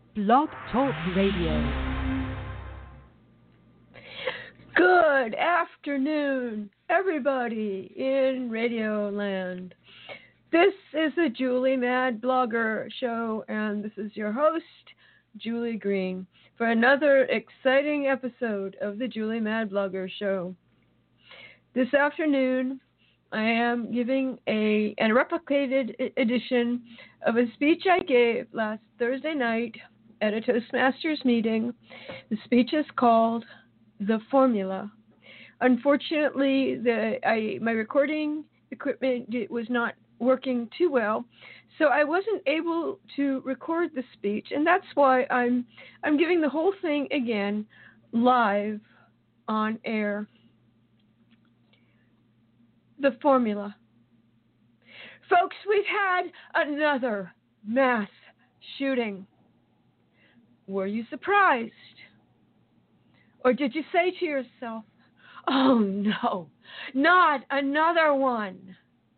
Blog Talk Radio. Good afternoon, everybody in Radio Land. This is the Julie Mad Blogger Show, and this is your host, Julie Green, for another exciting episode of the Julie Mad Blogger Show. This afternoon, I am giving a replicated edition of a speech I gave last Thursday night at a Toastmasters meeting. The speech is called The Formula. Unfortunately, my recording equipment was not working too well, so I wasn't able to record the speech, and that's why I'm giving the whole thing again live on air. The Formula. Folks, we've had another mass shooting. Were you surprised? Or did you say to yourself, oh no, not another one?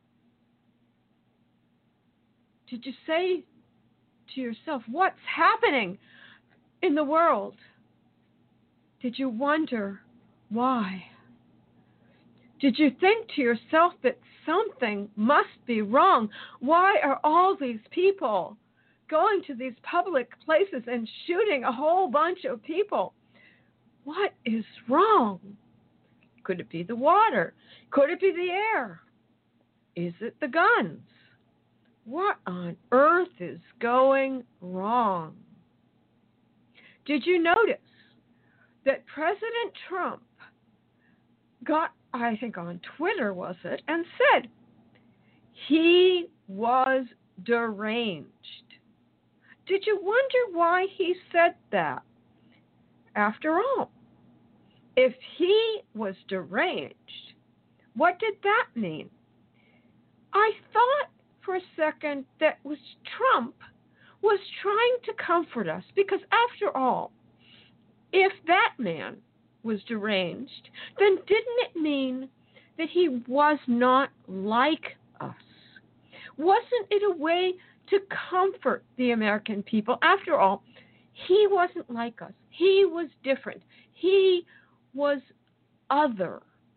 Did you say to yourself, what's happening in the world? Did you wonder why? Did you think to yourself that something must be wrong? Why are all these people going to these public places and shooting a whole bunch of people? What is wrong? Could it be the water? Could it be the air? Is it the guns? What on earth is going wrong? Did you notice that President Trump got, I think on Twitter was it, and said he was deranged? Did you wonder why he said that? After all, if he was deranged, what did that mean? I thought for a second that was Trump was trying to comfort us, because after all, if that man was deranged, then didn't it mean that he was not like us? Wasn't it a way to comfort the American people? After all, he wasn't like us. He was different. He was other.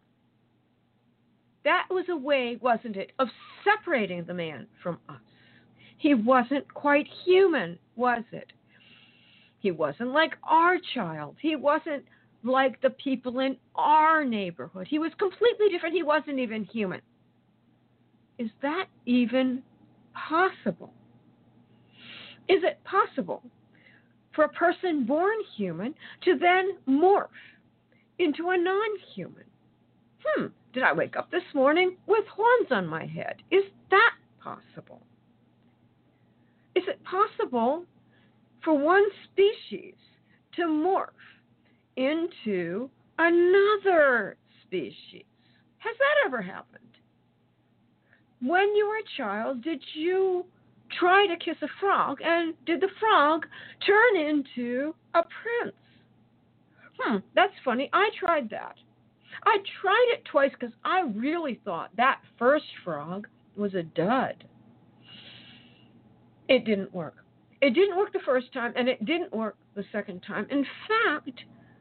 That was a way, wasn't it, of separating the man from us. He wasn't quite human, was it? He wasn't like our child. He wasn't like the people in our neighborhood. He was completely different. He wasn't even human. Is that even possible? Is it possible for a person born human to then morph into a non-human? Did I wake up this morning with horns on my head? Is that possible? Is it possible for one species to morph into another species? Has that ever happened? When you were a child, did you try to kiss a frog, and did the frog turn into a prince? That's funny. I tried that. I tried it twice because I really thought that first frog was a dud. It didn't work. It didn't work the first time, and it didn't work the second time. In fact,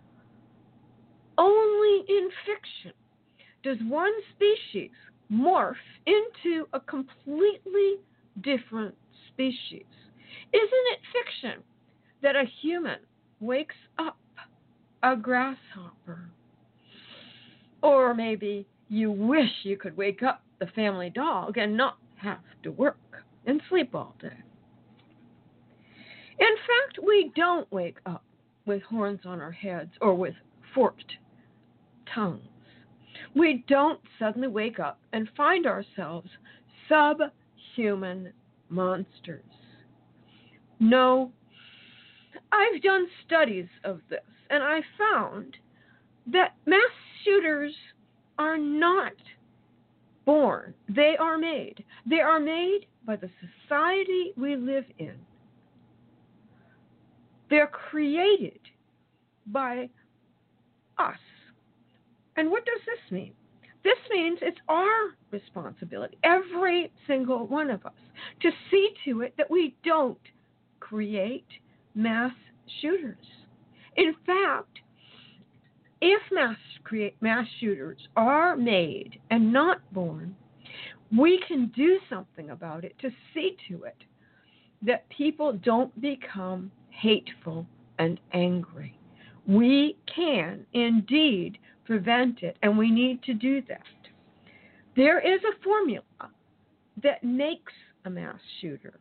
only in fiction does one species morph into a completely different species. Isn't it fiction that a human wakes up a grasshopper? Or maybe you wish you could wake up the family dog and not have to work and sleep all day. In fact, we don't wake up with horns on our heads or with forked tongues. We don't suddenly wake up and find ourselves subhuman monsters. No, I've done studies of this, and I found that mass shooters are not born. They are made. They are made by the society we live in. They're created by us. And what does this mean? This means it's our responsibility, every single one of us, to see to it that we don't create mass shooters. In fact, if mass shooters are made and not born, we can do something about it to see to it that people don't become hateful and angry. We can indeed prevent it, and we need to do that. There is a formula that makes a mass shooter.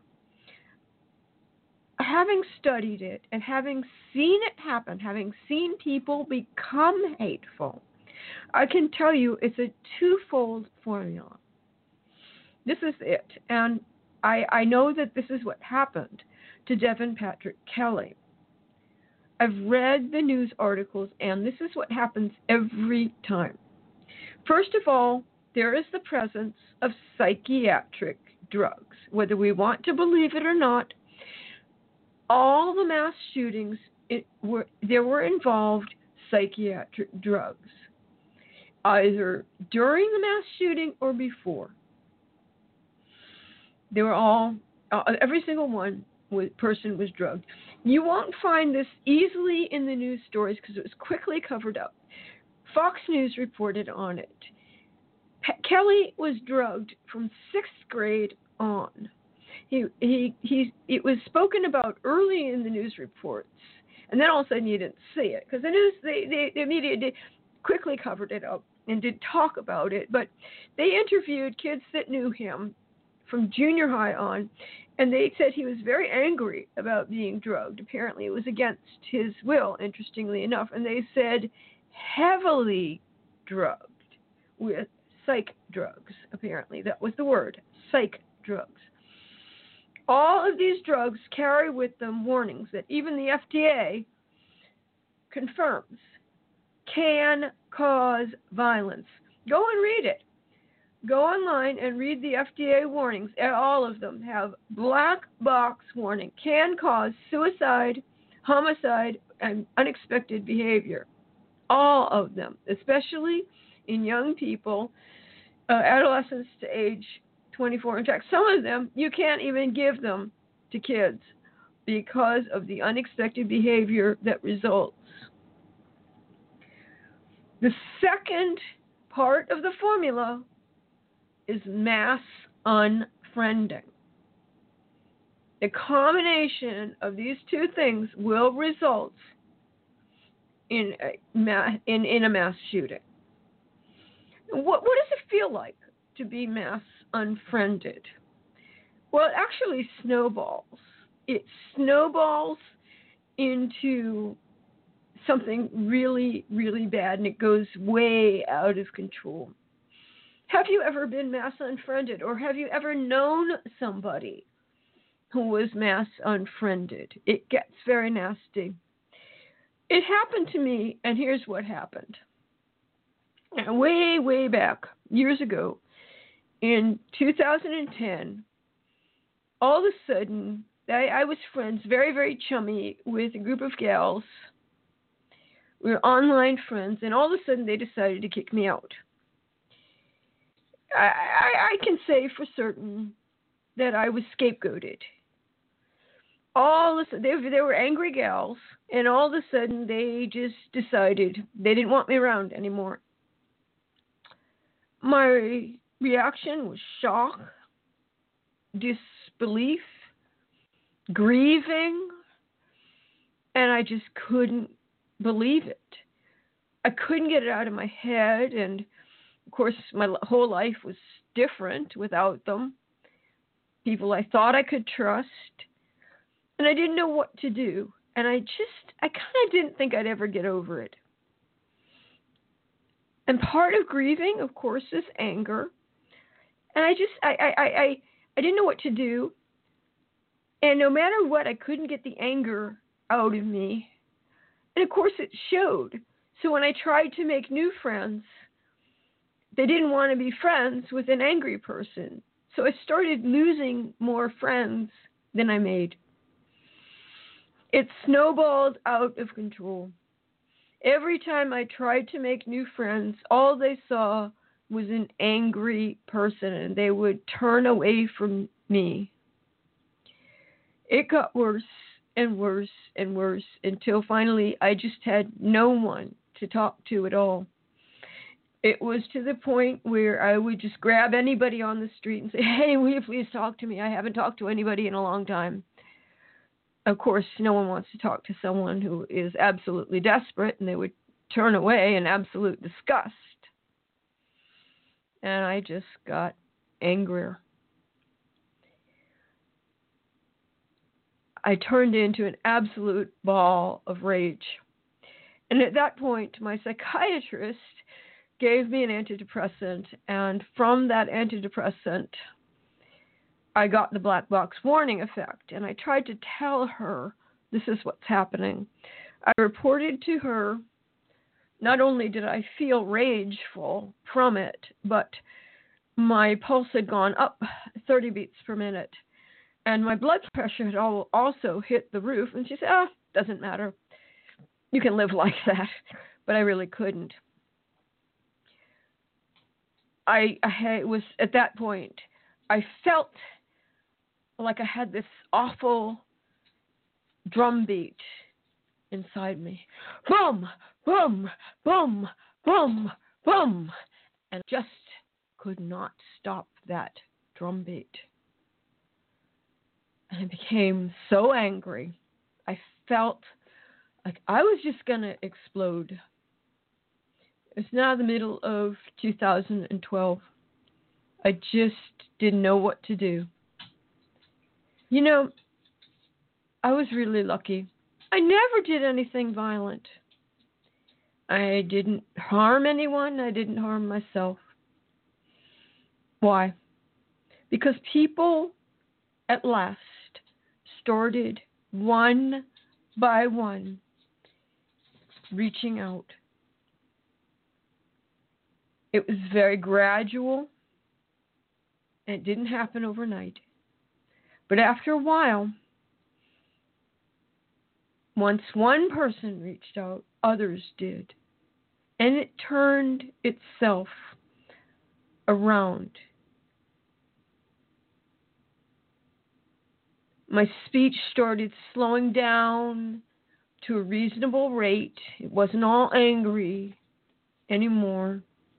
Having studied it and having seen it happen, having seen people become hateful, I can tell you it's a twofold formula. This is it. And I know that this is what happened to Devin Patrick Kelly. I've read the news articles, and this is what happens every time. First of all, there is the presence of psychiatric drugs. Whether we want to believe it or not, all the mass shootings, there were involved psychiatric drugs, either during the mass shooting or before. They were all, every single person was drugged. You won't find this easily in the news stories because it was quickly covered up. Fox News reported on it. Kelly was drugged from 6th grade on. It was spoken about early in the news reports, and then all of a sudden you didn't see it because the media did quickly covered it up and did talk about it. But they interviewed kids that knew him from junior high on, and they said he was very angry about being drugged. Apparently, it was against his will, interestingly enough, and they said heavily drugged with psych drugs. Apparently, that was the word, psych drugs. All of these drugs carry with them warnings that even the FDA confirms can cause violence. Go and read it. Go online and read the FDA warnings. All of them have black box warning. Can cause suicide, homicide, and unexpected behavior. All of them, especially in young people, adolescents to age 24. In fact, some of them you can't even give them to kids because of the unexpected behavior that results. The second part of the formula is mass unfriending. The combination of these two things will result in a mass shooting. What does it feel like to be mass unfriended? Well, it actually snowballs. It snowballs into something really, really bad, and it goes way out of control. Have you ever been mass unfriended, or have you ever known somebody who was mass unfriended? It gets very nasty. It happened to me, and here's what happened. Way, way back, years ago, in 2010, all of a sudden, I was friends, very, very chummy, with a group of gals. We were online friends, and all of a sudden they decided to kick me out. I can say for certain that I was scapegoated. They were angry gals, and all of a sudden they just decided they didn't want me around anymore. My reaction was shock, disbelief, grieving, and I just couldn't believe it. I couldn't get it out of my head, and of course my whole life was different without them. People I thought I could trust, and I didn't know what to do, and I kind of didn't think I'd ever get over it. And part of grieving, of course, is anger, and I didn't know what to do, and no matter what, I couldn't get the anger out of me. And of course it showed. So when I tried to make new friends, they didn't want to be friends with an angry person. So I started losing more friends than I made. It snowballed out of control. Every time I tried to make new friends, all they saw was an angry person, and they would turn away from me. It got worse and worse and worse until finally I just had no one to talk to at all. It was to the point where I would just grab anybody on the street and say, "Hey, will you please talk to me? I haven't talked to anybody in a long time." Of course, no one wants to talk to someone who is absolutely desperate, and they would turn away in absolute disgust. And I just got angrier. I turned into an absolute ball of rage. And at that point, my psychiatrist gave me an antidepressant, and from that antidepressant, I got the black box warning effect. And I tried to tell her, this is what's happening. I reported to her, not only did I feel rageful from it, but my pulse had gone up 30 beats per minute. And my blood pressure had also hit the roof. And she said, doesn't matter. You can live like that. But I really couldn't. I was at that point, I felt like I had this awful drum beat inside me. Boom, boom, boom, boom, boom. And just could not stop that drum beat. And I became so angry. I felt like I was just going to explode. It's now the middle of 2012. I just didn't know what to do. You know, I was really lucky. I never did anything violent. I didn't harm anyone. I didn't harm myself. Why? Because people at last started one by one reaching out. It was very gradual, and it didn't happen overnight. But after a while, once one person reached out, others did. And it turned itself around. My speech started slowing down to a reasonable rate. It wasn't all angry anymore.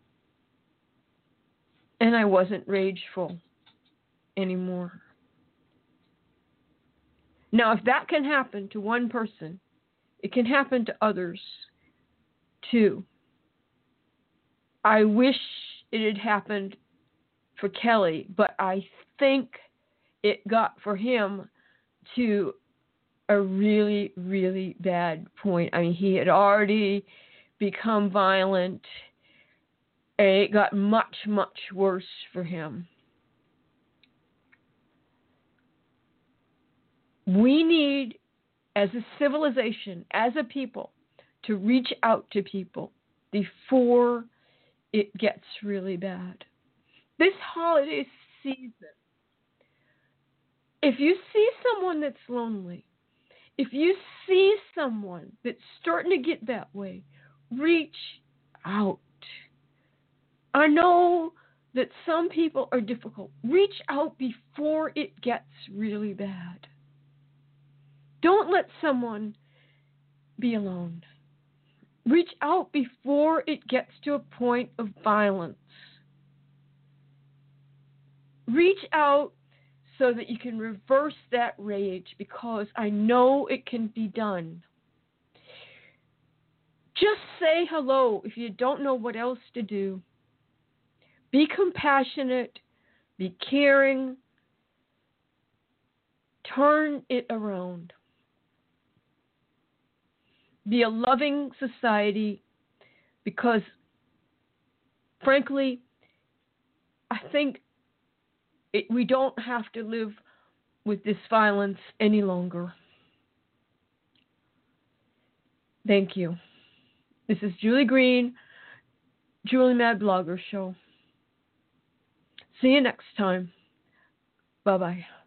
And I wasn't rageful anymore. Now, if that can happen to one person, it can happen to others too. I wish it had happened for Kelly, but I think it got for him to a really, really bad point. I mean, he had already become violent. It got much, much worse for him. We need, as a civilization, as a people, to reach out to people before it gets really bad. This holiday season, if you see someone that's lonely, if you see someone that's starting to get that way, reach out. I know that some people are difficult. Reach out before it gets really bad. Don't let someone be alone. Reach out before it gets to a point of violence. Reach out so that you can reverse that rage, because I know it can be done. Just say hello if you don't know what else to do. Be compassionate. Be caring. Turn it around. Be a loving society, because, frankly, I think we don't have to live with this violence any longer. Thank you. This is Julie Green, Julie Mad Blogger Show. See you next time. Bye-bye.